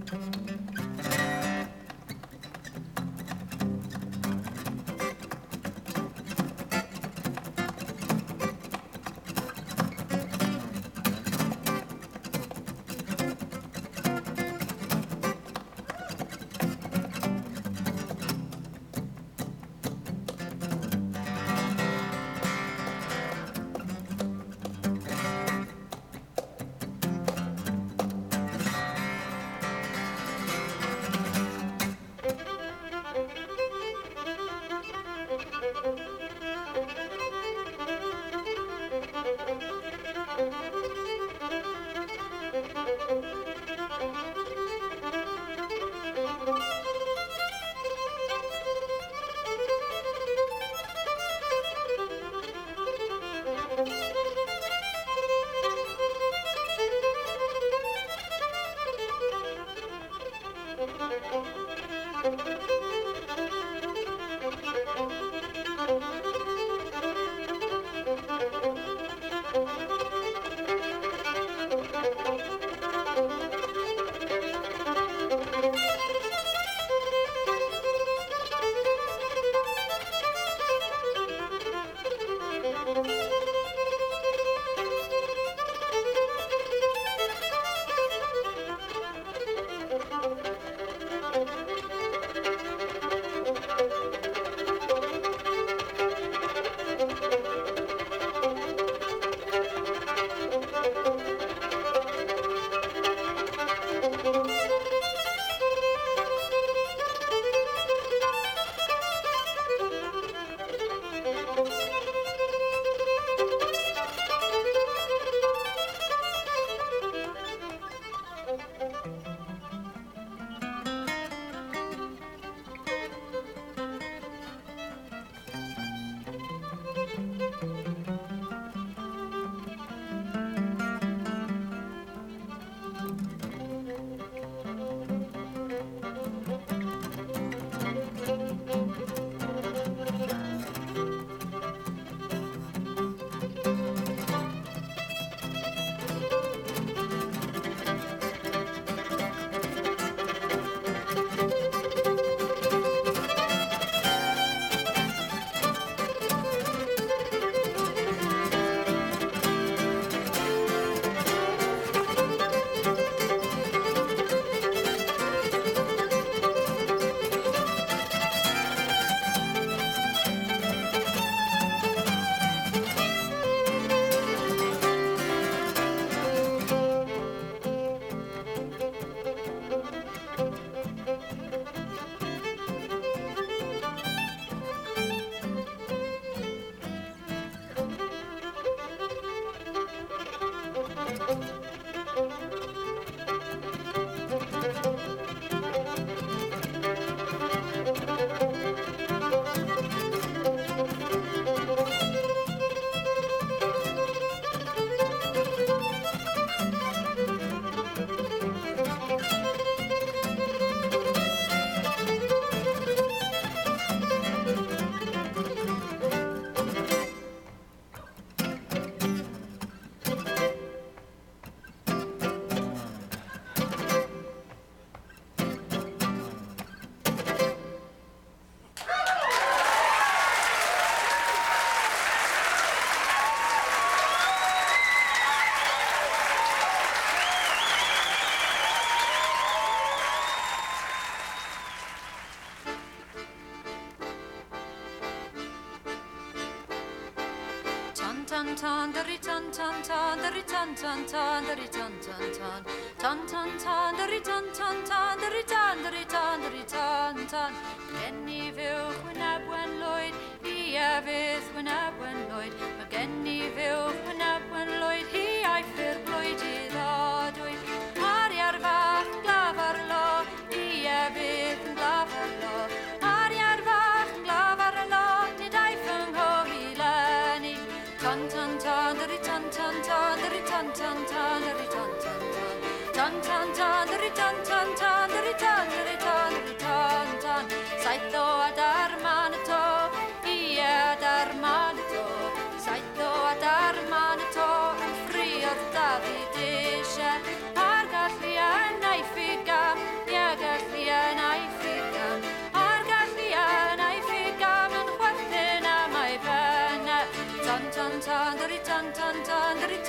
Genni fywch wynab wen Lloyd, hi a fydd wynab wen Lloyd. Mae genni fywch wynab wen Lloyd, hi a'i ffyr blwydd I ddodwy. Ari ar fach yn glaf ar lo, hi a fydd yn glaf ar lo. Ari ar fach yn glaf ar lo, nid a'i ffynghof I lenni. Ton ton ton, dyri ton ton ton, dyri ton ton ton, dyri ton ton ton. Ton ton ton, dyri ton ton ton, dyri ton, dyri ton, dyri ton ton. Saith o adar man y to, I adar man y to. Saith o adar man y to.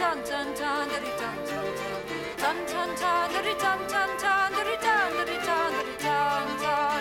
tan tan tan dari tan tan tan tan tan dari tan tan tan dari tan dari tan dari tan tan.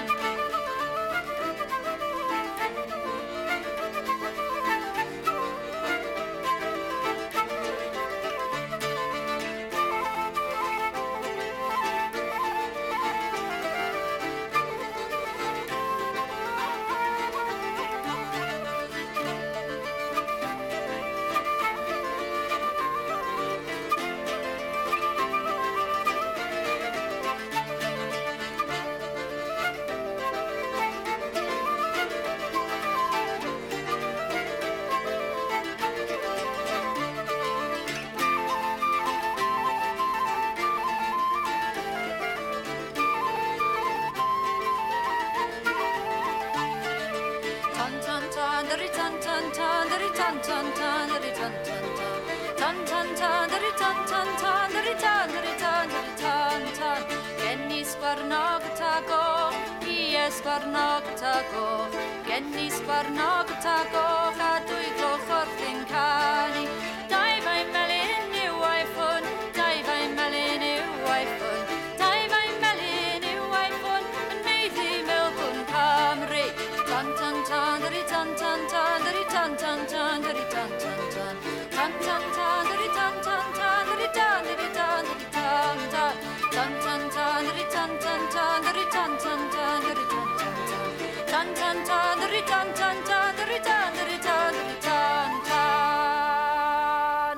Genni sgwarnog tago chadwy gloch wrth yn canu. Dau fai melyn yw aifon, dau fai melyn yw aifon, dau fai melyn yw aifon, yn meiddi Melbourne Cymru. Tan tan tan dari tan tan tan dari tan tan tan dari tan tan tan tan tan tan dari tan tan tan dari tan dari tan dari tan tan tan tan tan dari tan tan tan dari tan tan tan dari tan tan tan tan dari tan tan tan dari tan dari tan dari tan tan.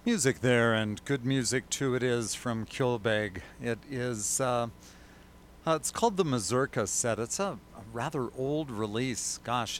Music there, and good music too it is from Kjolbeg. It is, it's called the Mazurka set. It's a rather old release. Gosh,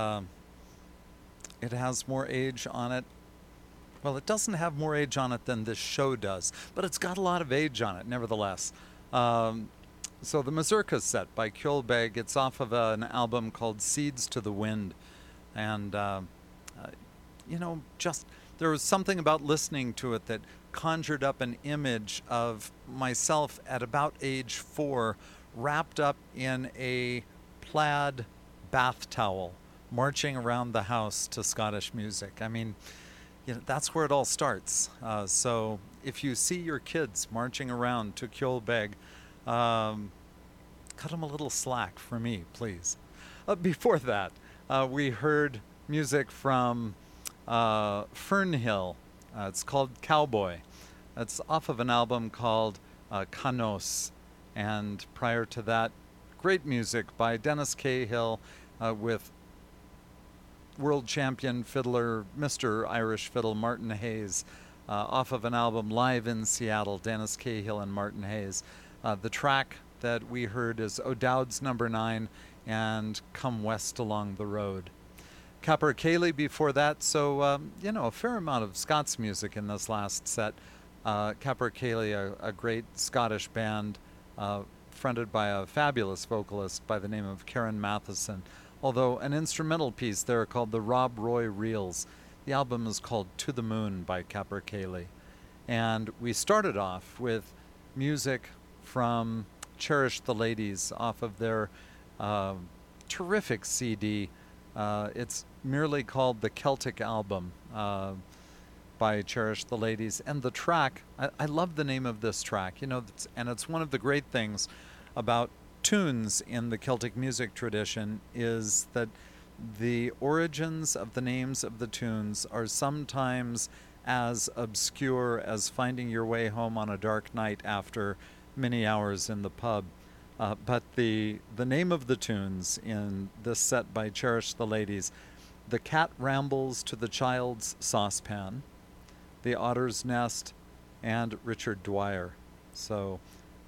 it has more age on it. Well, it doesn't have more age on it than this show does, but it's got a lot of age on it, nevertheless. Um, so the Mazurka set by Kjolbeg, it's off of an album called Seeds to the Wind. And uh, just there was something about listening to it that conjured up an image of myself at about age 4, wrapped up in a plaid bath towel, marching around the house to Scottish music. I mean, that's where it all starts. So if you see your kids marching around to Kjolbeg, um, cut them a little slack for me, please. Before that, we heard music from Fernhill. It's called Cowboy. It's off of an album called Canos. And prior to that, great music by Dennis Cahill with world champion fiddler, Mr. Irish Fiddle, Martin Hayes, off of an album Live in Seattle, Dennis Cahill and Martin Hayes. The track that we heard is O'Dowd's Number 9 and Come West Along the Road. Capercaillie before that, so, a fair amount of Scots music in this last set. Capercaillie, a great Scottish band, fronted by a fabulous vocalist by the name of Karen Matheson. Although an instrumental piece there called the Rob Roy Reels. The album is called To the Moon by Capercaillie. And we started off with music from Cherish the Ladies off of their terrific CD. It's merely called the Celtic Album by Cherish the Ladies. And the track, I love the name of this track, and it's one of the great things about tunes in the Celtic music tradition is that the origins of the names of the tunes are sometimes as obscure as finding your way home on a dark night after many hours in the pub. But the name of the tunes in this set by Cherish the Ladies, The Cat Rambles to the Child's Saucepan, The Otter's Nest, and Richard Dwyer. So,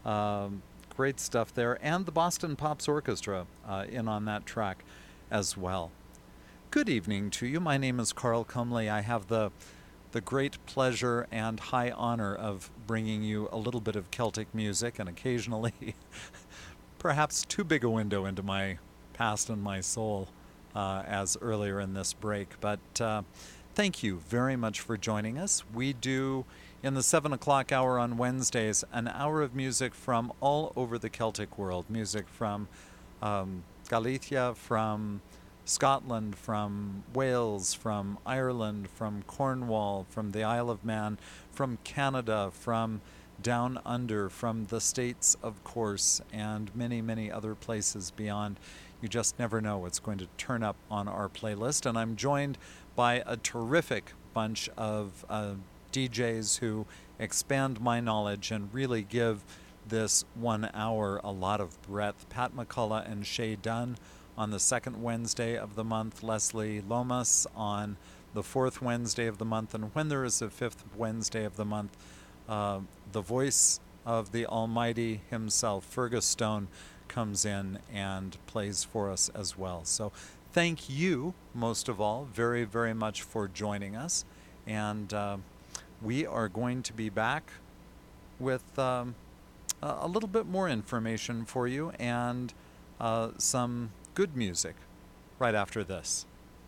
great stuff there, and the Boston Pops Orchestra in on that track as well. Good evening to you. My name is Carl Cumley. I have the great pleasure and high honor of bringing you a little bit of Celtic music, and occasionally perhaps too big a window into my past and my soul as earlier in this break. But thank you very much for joining us. We do, in the 7 o'clock hour on Wednesdays, an hour of music from all over the Celtic world. Music from Galicia, from Scotland, from Wales, from Ireland, from Cornwall, from the Isle of Man, from Canada, from down under, from the States, of course, and many, many other places beyond. You just never know what's going to turn up on our playlist. And I'm joined by a terrific bunch of DJs who expand my knowledge and really give this 1 hour a lot of breadth. Pat McCullough and Shay Dunn on the second Wednesday of the month, Leslie Lomas on the fourth Wednesday of the month, and when there is a fifth Wednesday of the month, the voice of the Almighty himself, Fergus Stone, comes in and plays for us as well. So thank you, most of all, very, very much for joining us. And we are going to be back with a little bit more information for you and some good music right after this.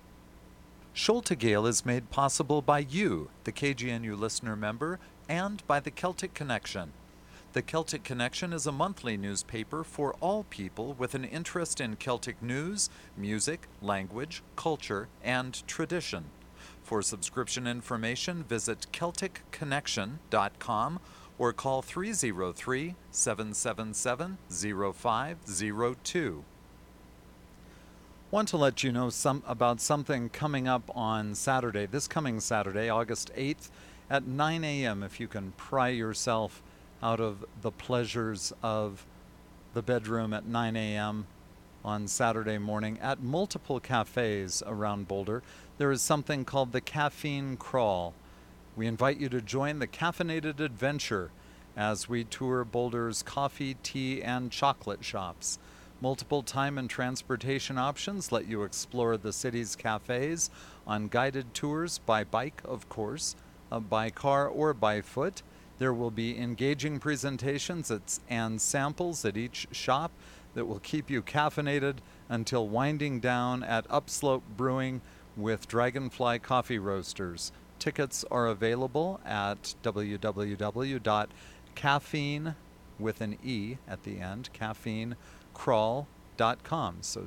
Sholta Gale is made possible by you, the KGNU listener member, and by the Celtic Connection. The Celtic Connection is a monthly newspaper for all people with an interest in Celtic news, music, language, culture, and tradition. For subscription information, visit CelticConnection.com or call 303-777-0502. Want to let you know about something coming up on Saturday, this coming Saturday, August 8th at 9 a.m. if you can pry yourself out of the pleasures of the bedroom at 9 a.m. on Saturday morning at multiple cafes around Boulder. There is something called the Caffeine Crawl. We invite you to join the caffeinated adventure as we tour Boulder's coffee, tea, and chocolate shops. Multiple time and transportation options let you explore the city's cafes on guided tours by bike, of course, by car, or by foot. There will be engaging presentations and samples at each shop that will keep you caffeinated until winding down at Upslope Brewing with Dragonfly Coffee Roasters. Tickets are available at www.caffeine, with an E at the end, caffeinecrawl.com. So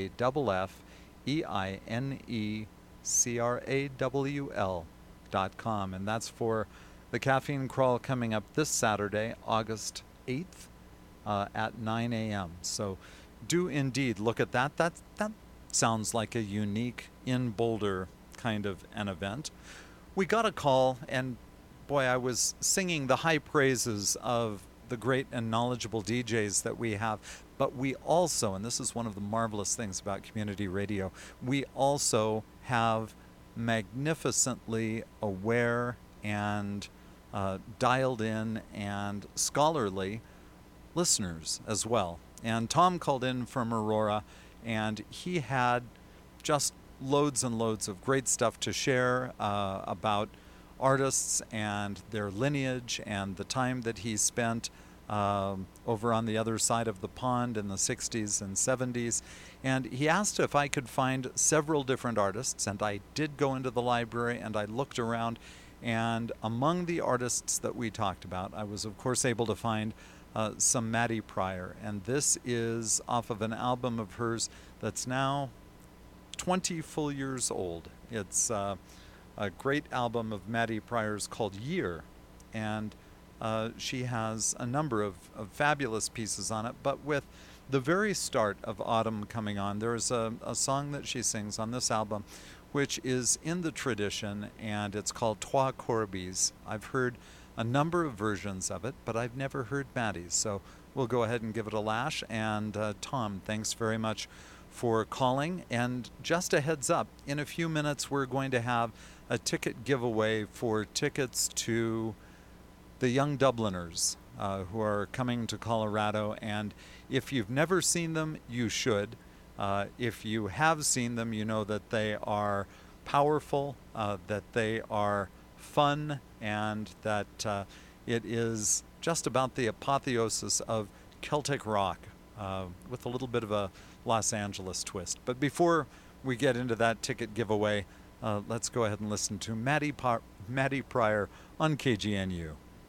CAFFEINECRAWL.com. And that's for the Caffeine Crawl coming up this Saturday, August 8th at 9 a.m. So do indeed look at that. That sounds like a unique in Boulder kind of an event. We got a call, and boy, I was singing the high praises of the great and knowledgeable DJs that we have, but we also, and this is one of the marvelous things about community radio, we also have magnificently aware and dialed in and scholarly listeners as well. And Tom called in from Aurora, and he had just loads and loads of great stuff to share about artists and their lineage and the time that he spent over on the other side of the pond in the 60s and 70s. And he asked if I could find several different artists, and I did go into the library and I looked around, and among the artists that we talked about, I was of course able to find some Maddie Pryor, and this is off of an album of hers that's now 20 full years old. It's a great album of Maddie Pryor's called Year, and she has a number of fabulous pieces on it, but with the very start of autumn coming on, there's a song that she sings on this album which is in the tradition, and it's called Trois Corbies. I've heard a number of versions of it, but I've never heard Maddie's, so we'll go ahead and give it a lash. And Tom, thanks very much for calling. And just a heads up, in a few minutes we're going to have a ticket giveaway for tickets to the Young Dubliners who are coming to Colorado. And if you've never seen them, you should. If you have seen them, you know that they are powerful, that they are fun, and that it is just about the apotheosis of Celtic rock with a little bit of a Los Angeles twist. But before we get into that ticket giveaway, let's go ahead and listen to Maddie Pryor on KGNU.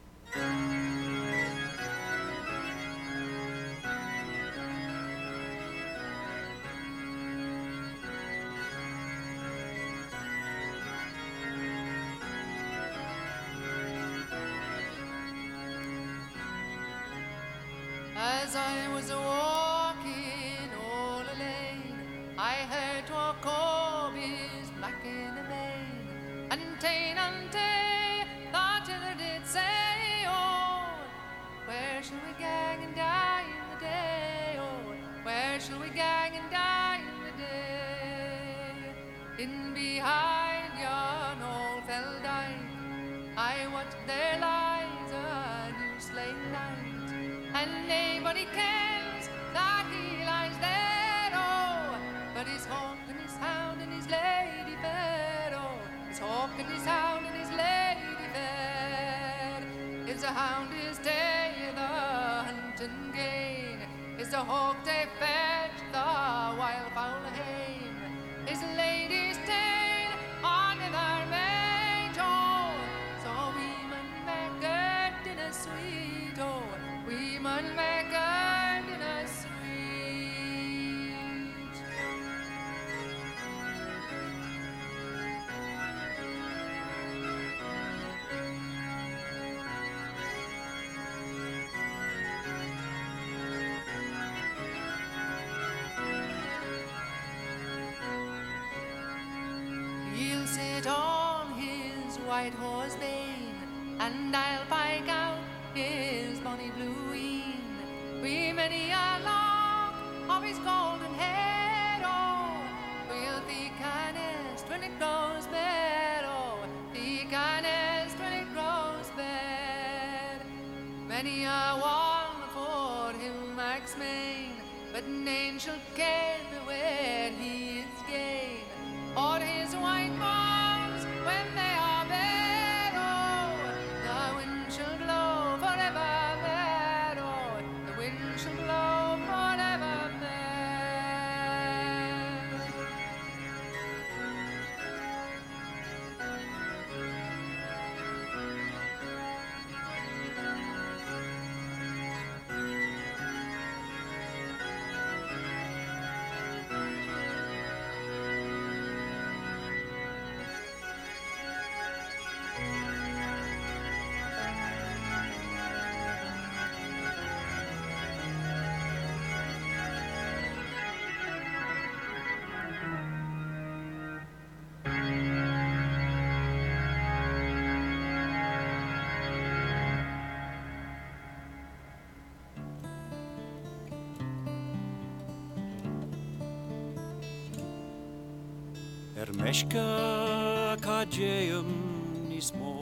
As I was walking all alone, I heard twa corbies black in the vein, and ta'en and ta'e, that other did say, oh, where shall we gang and die in the day, oh, where shall we gang and die in the day? In behind yon old fell dyke, I wat there lies a new slain knight, and nobody cares that he lies there, oh, but his hawk and his hound and his lady fair, oh, his hawk and his hound and his lady fair. If the hound is dead, the hunting gain, is the hawk they fetch the wildfowl hame, his lady's ta'en on their mate, oh, so we mun make her dinner sweet, oh, we mun make her dinner sweet. He'll sit on his white horse bane, and I'll pike out his bonny blue een, wi' many a lock of his golden hair, oh, we'll think honest when it goes bare, oh, think honest but an angel ken where he is gane. All his white mounds when they are bare, oh, the wind shall blow forever there, oh, the wind shall blow forever there. Meshka kajeum nismo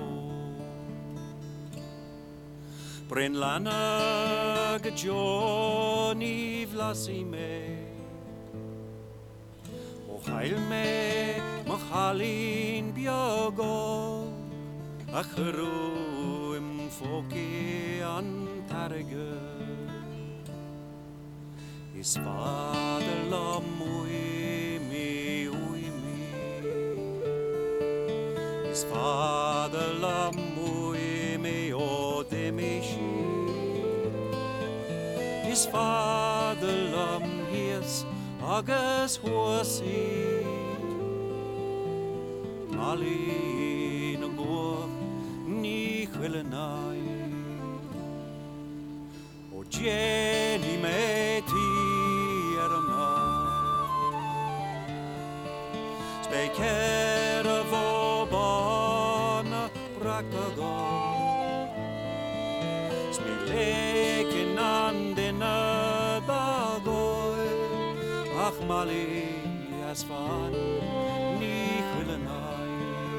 Brenlana gajoni vlasime O heilme machalin biogo Achru im foki antarge Is vader lamui mi His father lam mui me o demishi. His father lam hies agus huasi. Ali no go ni chwilenai. O Jenny me ti erna. Speker of Smileken an den bagoi Ach mali as van ni chwilenai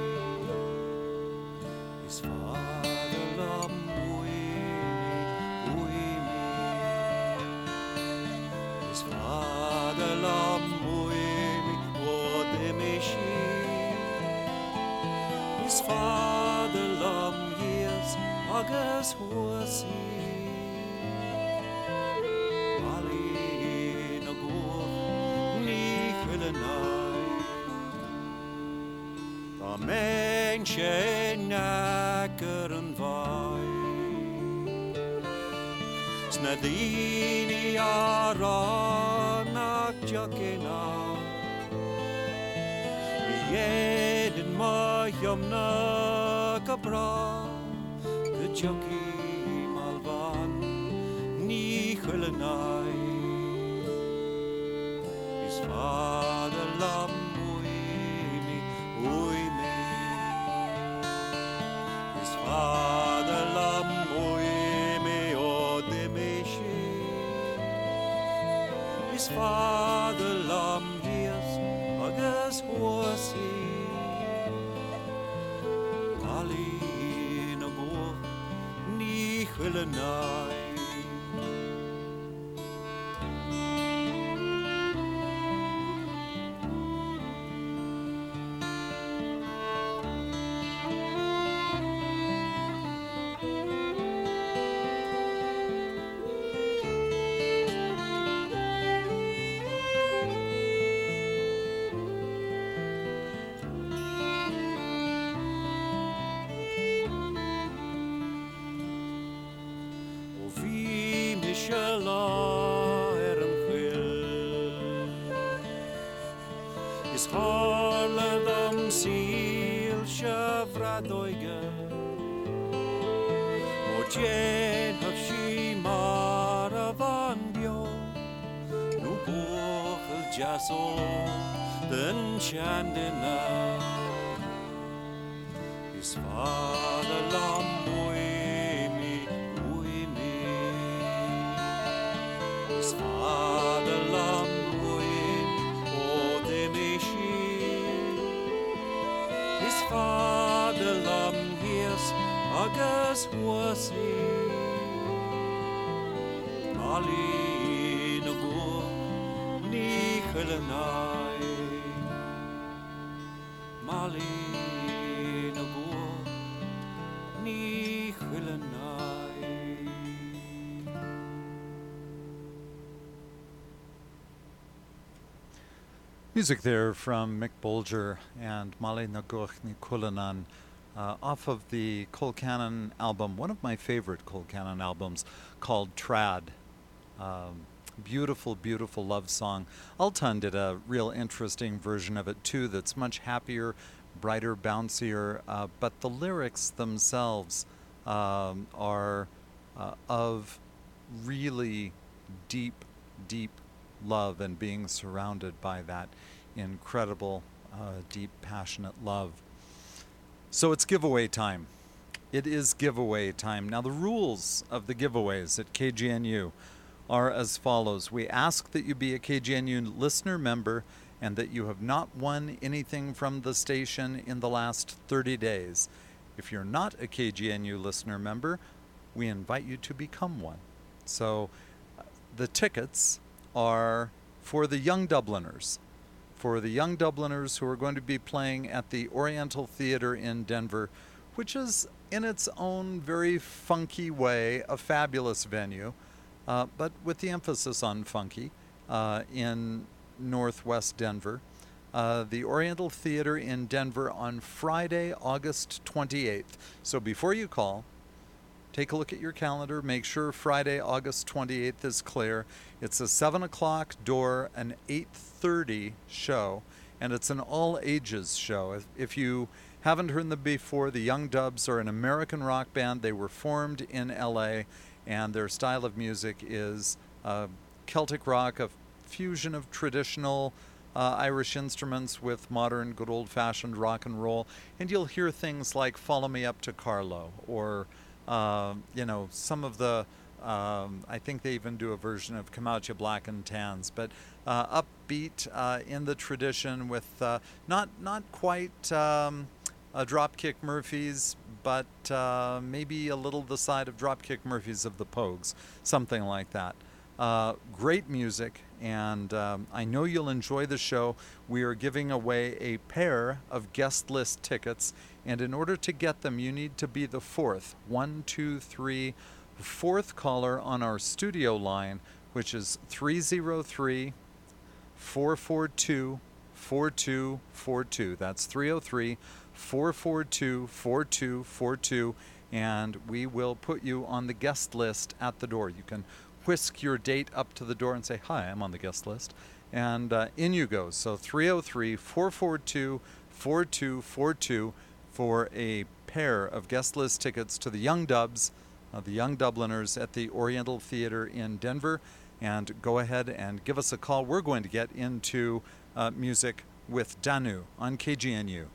His father lam ui mi His father lam ui mi o demishi His father lam years agus huasi Ali no go ni chwilenai Da menche nackeren vai Snadini aranak jakena Jeden majamna kapra De jockey malvan ni chwilenai His father lam ui mi His father lam ui mi o demishi His father lam hies agus huasi Ali no go ni chwilenai Is harledam sil shavradoige O jen hafshi maravanbio Nu bochel jaso den chandena His father lam His father lam o demishi His father lam hies agus huasi Ali no go Chillenai Mali Nagua Ni Chillenai. Music there from Mick Bolger and Mali Naguch Ni Kulanan off of the Colcannon album, one of my favorite Colcannon albums, called Trad. Beautiful, beautiful love song. Altan did a real interesting version of it too that's much happier, brighter, bouncier, but the lyrics themselves are of really deep, deep love and being surrounded by that incredible, deep, passionate love. So it's giveaway time. It is giveaway time. Now the rules of the giveaways at KGNU are as follows. We ask that you be a KGNU listener member and that you have not won anything from the station in the last 30 days. If you're not a KGNU listener member, we invite you to become one. So the tickets are for the Young Dubliners. For the Young Dubliners who are going to be playing at the Oriental Theater in Denver, which is in its own very funky way a fabulous venue, but with the emphasis on funky, in Northwest Denver. The Oriental Theater in Denver on Friday, August 28th. So before you call, take a look at your calendar. Make sure Friday, August 28th is clear. It's a 7 o'clock door, an 8:30 show, and it's an all-ages show. If you haven't heard them before, the Young Dubs are an American rock band. They were formed in L.A., and their style of music is Celtic rock, a fusion of traditional Irish instruments with modern, good old-fashioned rock and roll. And you'll hear things like Follow Me Up to Carlow, or some of the, I think they even do a version of Come Out Ya Black and Tans, but upbeat in the tradition with not quite Dropkick Murphys, but maybe a little the side of Dropkick Murphys of the Pogues, something like that. Great music, and I know you'll enjoy the show. We are giving away a pair of guest list tickets, and in order to get them, you need to be the fourth caller on our studio line, which is 303-442-4242. That's 303-442-4242, and we will put you on the guest list at the door. You can whisk your date up to the door and say, "Hi, I'm on the guest list," and in you go. So 303-442-4242 for a pair of guest list tickets to the Young Dubs, the Young Dubliners at the Oriental Theater in Denver. And go ahead and give us a call. We're going to get into music with Danu on KGNU.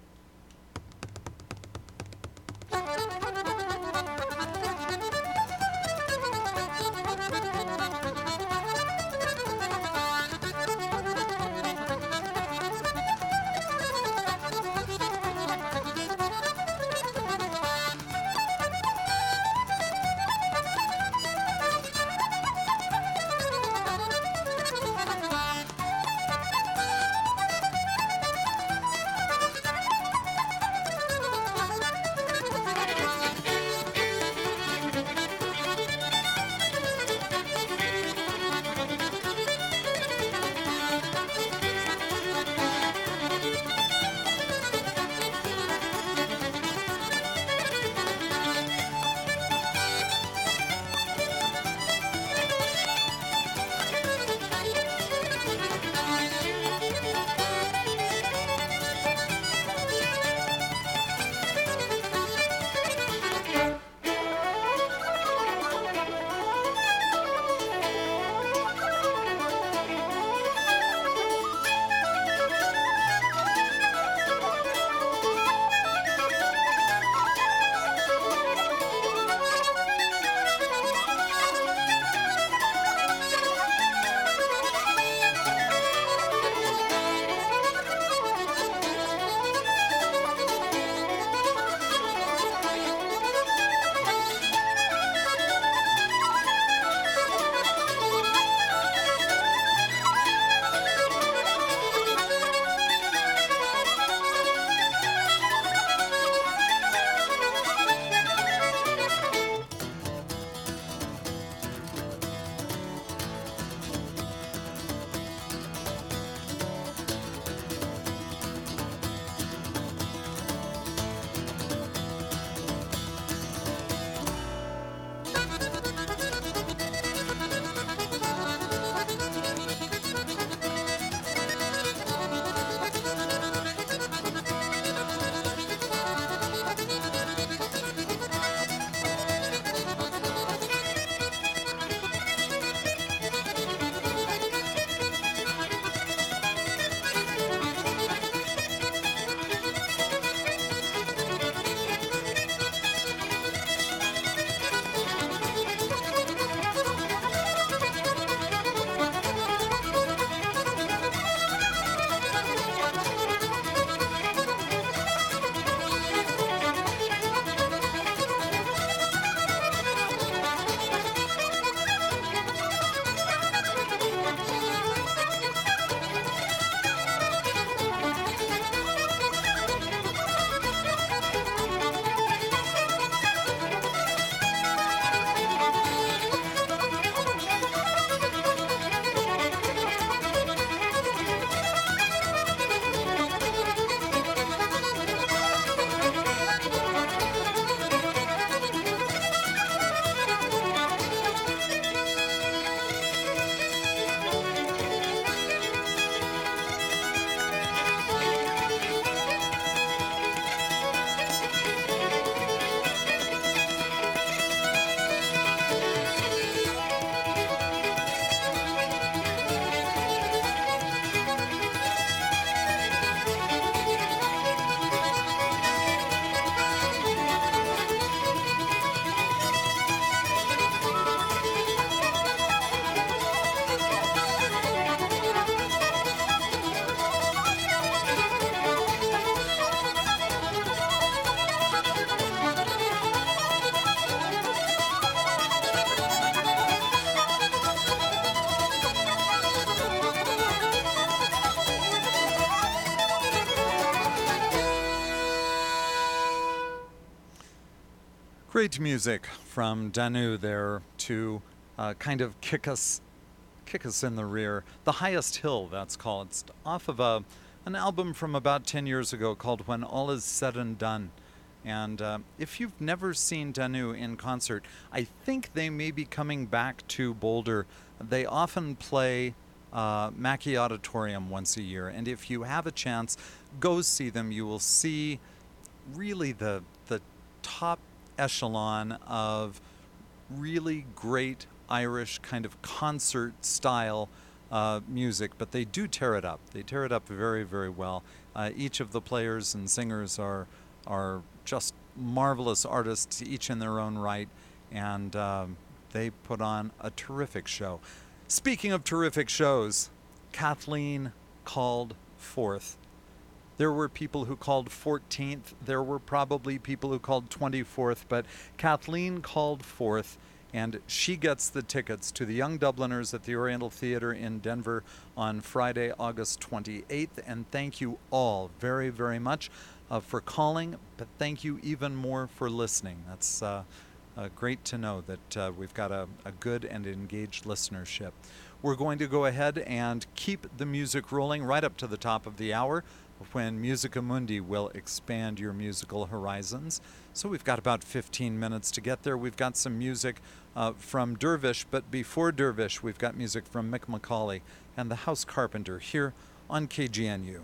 Great music from Danu there to kind of kick us in the rear. The Highest Hill, that's called. It's off of an album from about 10 years ago called When All Is Said and Done. And if you've never seen Danu in concert, I think they may be coming back to Boulder. They often play Mackey Auditorium once a year. And if you have a chance, go see them. You will see really the top echelon of really great Irish kind of concert style music, but they do tear it up. They tear it up very, very well. Each of the players and singers are just marvelous artists, each in their own right, and they put on a terrific show. Speaking of terrific shows, Kathleen called fourth. There were people who called 14th. There were probably people who called 24th, but Kathleen called fourth, and she gets the tickets to the Young Dubliners at the Oriental Theater in Denver on Friday, August 28th. And thank you all very, very much for calling, but thank you even more for listening. That's great to know that we've got a good and engaged listenership. We're going to go ahead and keep the music rolling right up to the top of the hour, when Musica Mundi will expand your musical horizons. So we've got about 15 minutes to get there. We've got some music from Dervish, but before Dervish, we've got music from Mick McCauley and the House Carpenter here on KGNU.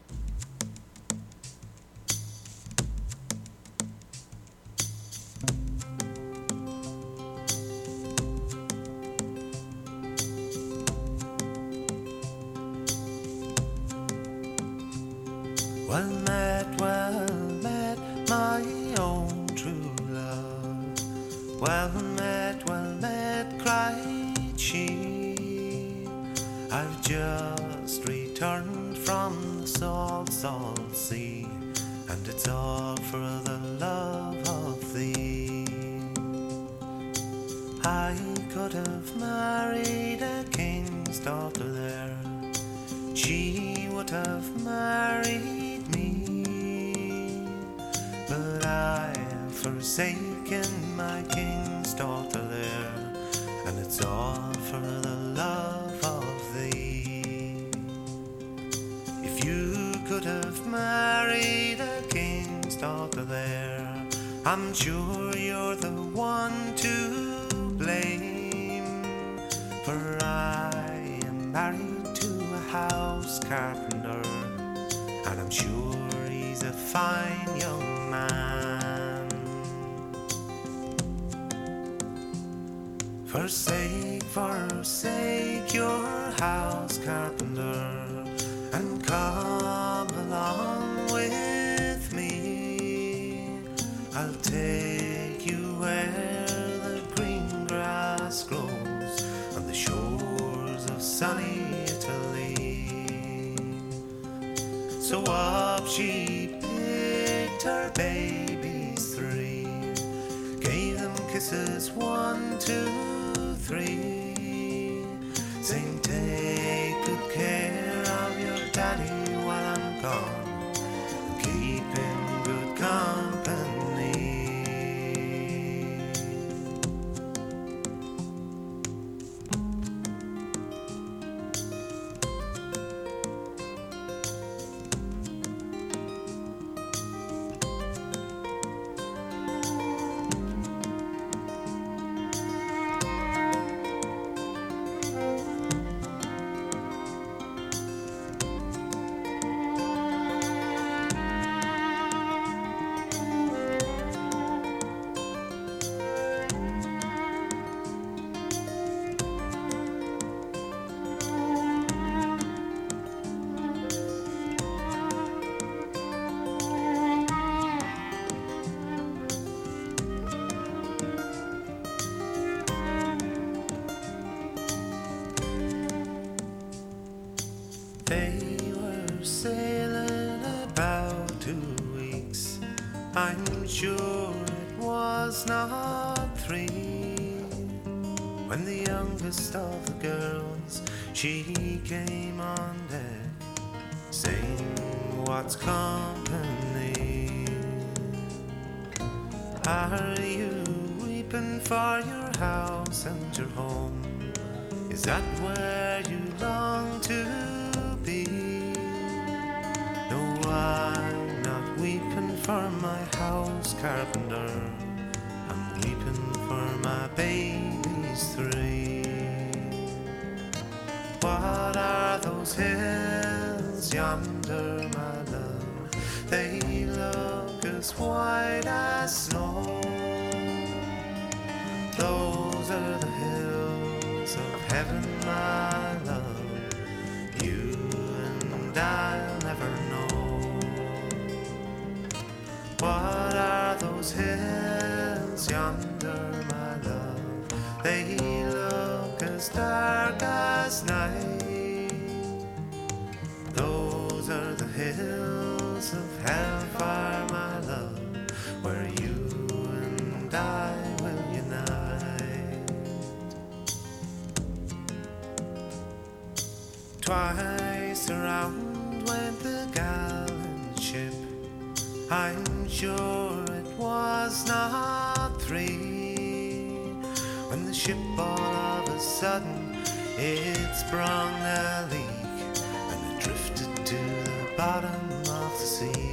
Well met, my own true love. Well met, cried she. I've just returned from the salt, salt sea, and it's all for the love of thee. I could have married a king's daughter there. She would have married me, but I have forsaken my king's daughter there, and it's all for the love of thee. If you could have married a king's daughter there, I'm sure you're the one to blame, for I am married to a house carpenter, and I'm sure he's a fine young man. Forsake your house carpenter, and come along with me. I'll take you where the green grass grows on the shores of sunny Italy. So up she picked her babies three, gave them kisses 1, 2, 3, saying take good care of your daddy while I'm gone, and keep in good company. They were sailing about 2 weeks, I'm sure it was not 3, when the youngest of the girls, she came on deck, saying, what's company? Are you weeping for your house and your home? Is that where you long to be? No, I'm not weeping for my house, carpenter. I'm weeping for my babies three. What are those hills yonder, my love? They look as white as snow. Those are the hills of heaven, my love. You and I'll never know. What are those hills yonder, my love? They look as dark as night. Those are the hills of hellfire, my love, where you and I will unite. Twice around went the gallant ship. I'm sure it was not three, when the ship all of a sudden it sprung a leak and it drifted to the bottom of the sea.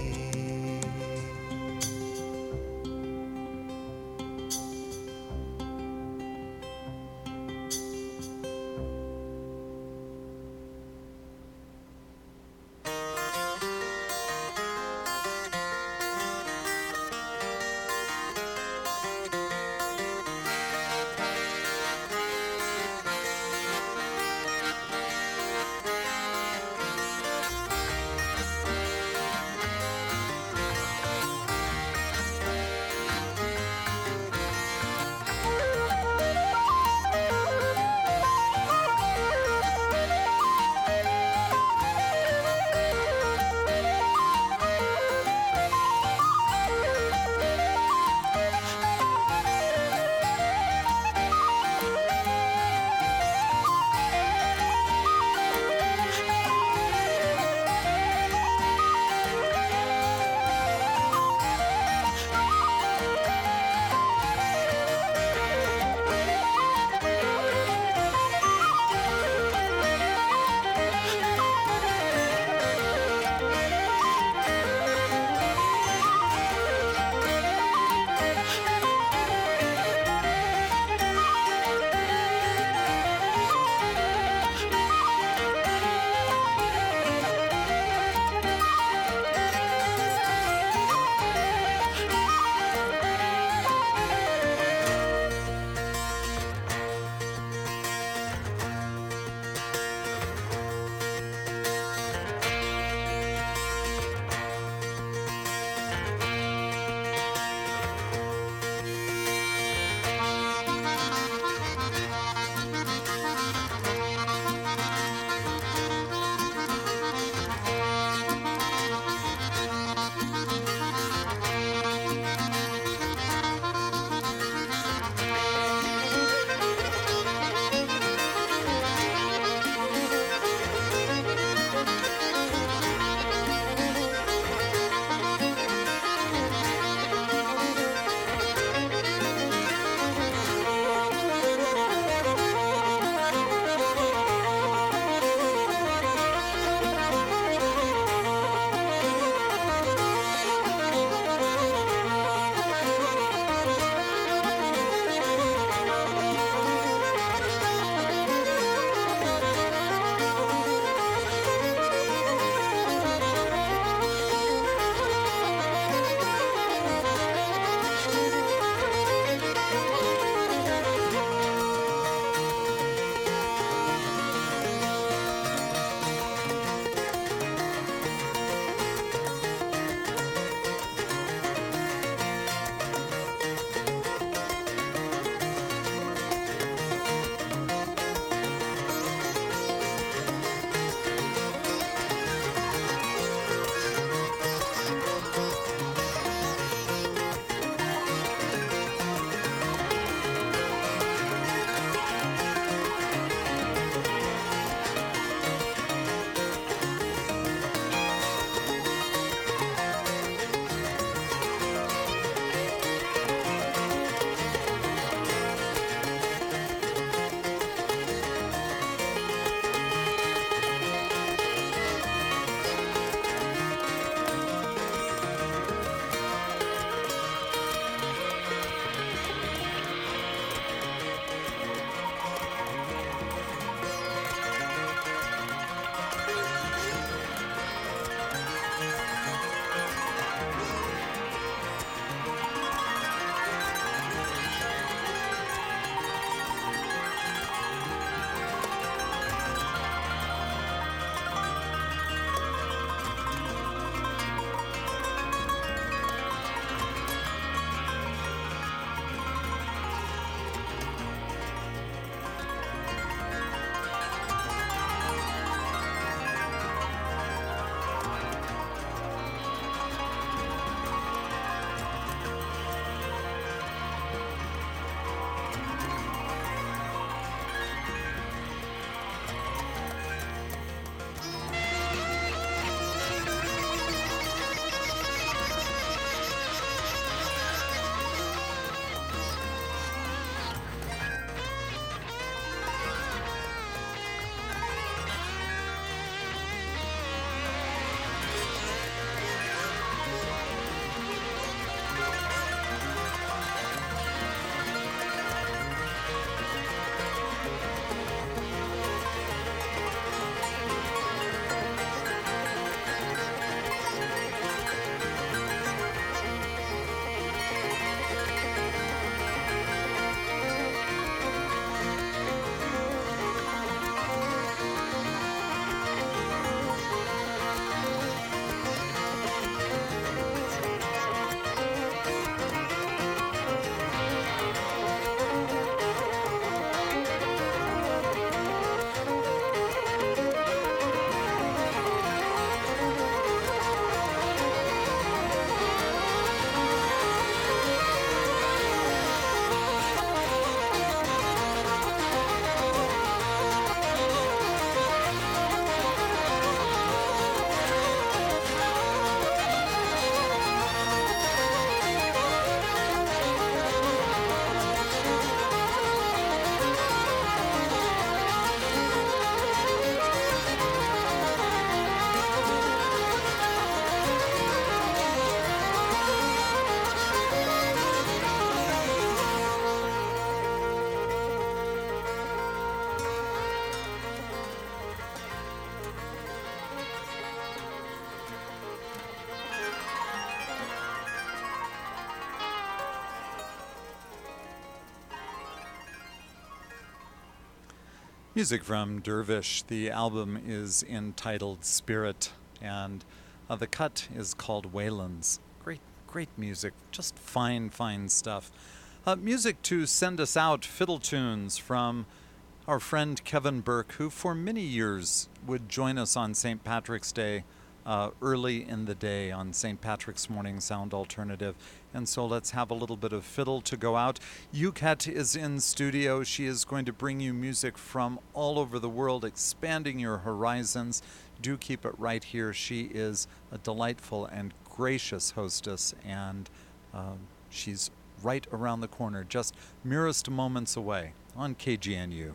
Music from Dervish. The album is entitled Spirit, and the cut is called Waylands. Great music, just fine stuff. Music to send us out, fiddle tunes from our friend Kevin Burke, who for many years would join us on St. Patrick's Day, early in the day on St. Patrick's Morning Sound Alternative. And so let's have a little bit of fiddle to go out. Yuket is in studio. She is going to bring you music from all over the world, expanding your horizons. Do keep it right here. She is a delightful and gracious hostess, and she's right around the corner, just merest moments away on KGNU.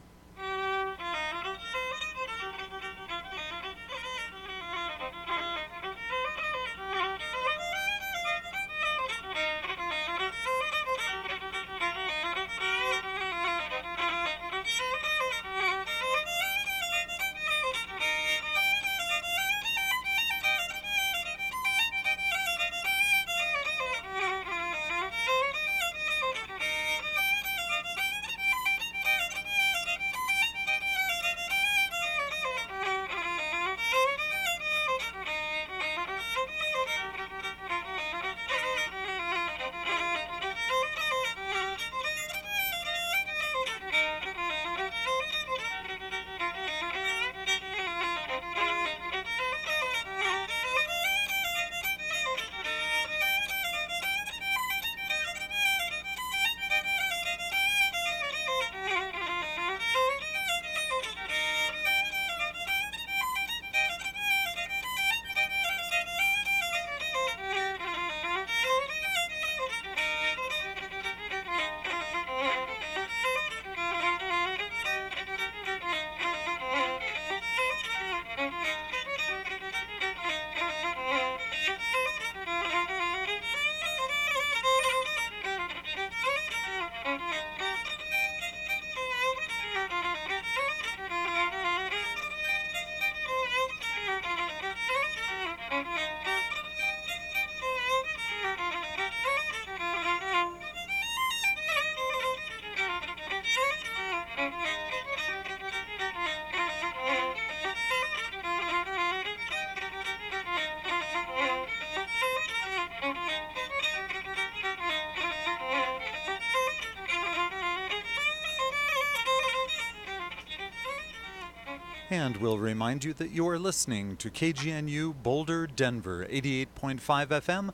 And we'll remind you that you are listening to KGNU Boulder, Denver, 88.5 FM,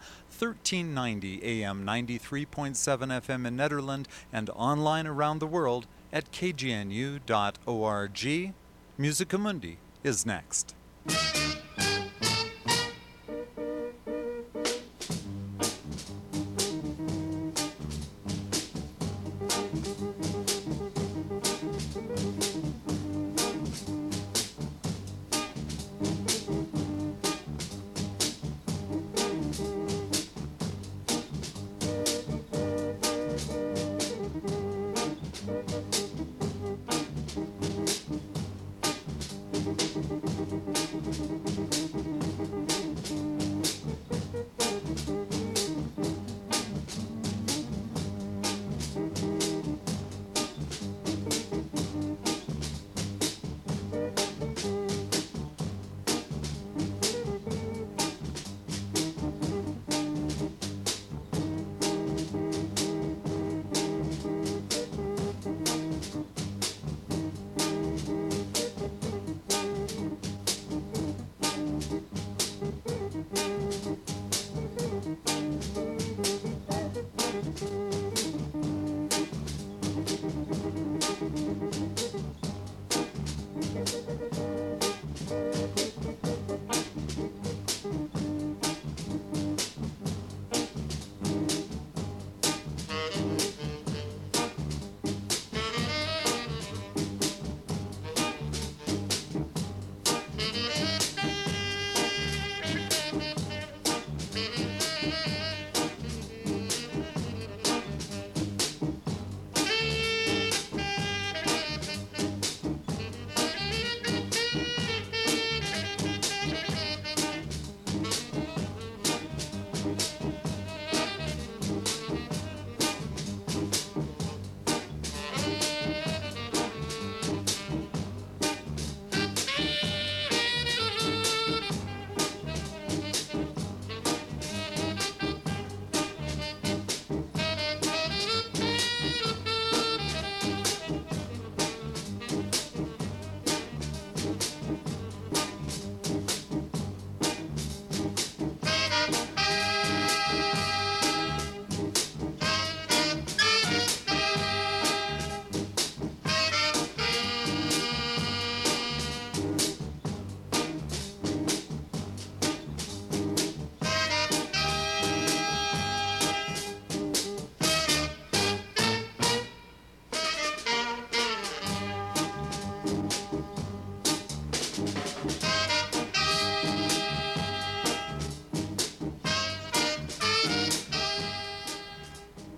1390 AM, 93.7 FM in Nederland, and online around the world at kgnu.org. Musica Mundi is next.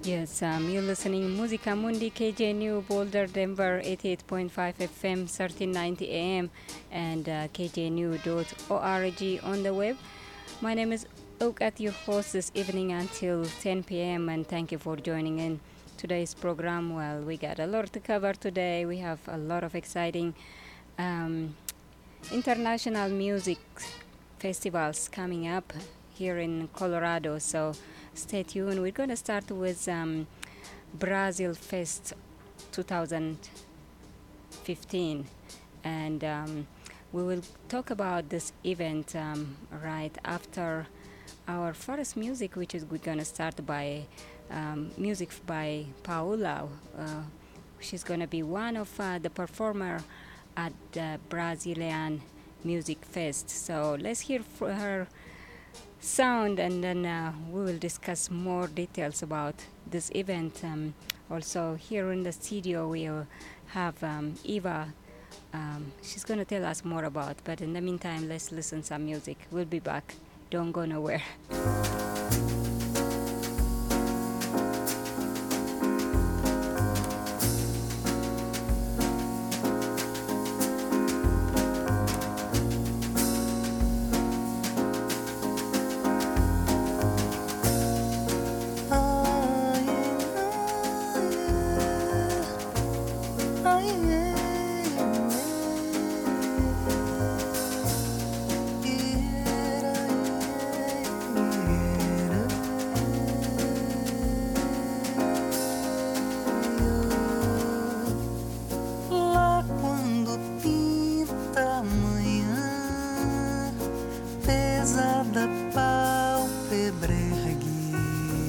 Yes, you're listening Musica Mundi, KJNU, Boulder, Denver, 88.5 FM, 1390 AM, and kjnu.org on the web. My name is Oak, at your host this evening until 10 p.m., and thank you for joining in today's program. Well, we got a lot to cover today. We have a lot of exciting international music festivals coming up here in Colorado, so stay tuned. We're going to start with Brazil Fest 2015, and we will talk about this event right after our first music, which is we're going to start by music by Paula. She's going to be one of the performer at the Brazilian Music Fest. So let's hear her sound, and then we will discuss more details about this event. Also here in the studio we have Eva. She's going to tell us more about, but in the meantime, let's listen some music. We'll be back. Don't go nowhere. Pesada pálpebra